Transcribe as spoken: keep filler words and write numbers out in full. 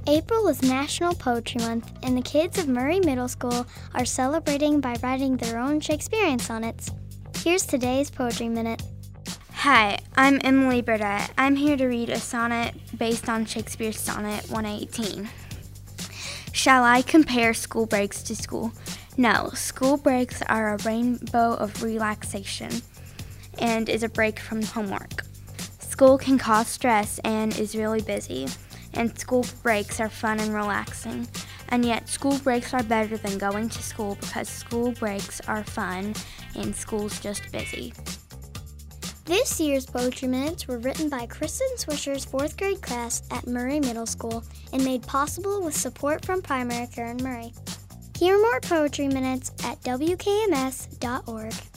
April is National Poetry Month, and the kids of Murray Middle School are celebrating by writing their own Shakespearean sonnets. Here's today's Poetry Minute. Hi, I'm Emily Burdett. I'm here to read a sonnet based on Shakespeare's Sonnet one eighteen. Shall I compare school breaks to school? No, school breaks are a rainbow of relaxation and is a break from homework. School can cause stress and is really busy, and school breaks are fun and relaxing. And yet school breaks are better than going to school because school breaks are fun and school's just busy. This year's Poetry Minutes were written by Kristen Swisher's fourth grade class at Murray Middle School and made possible with support from Primerica in Murray. Hear more Poetry Minutes at W K M S dot org.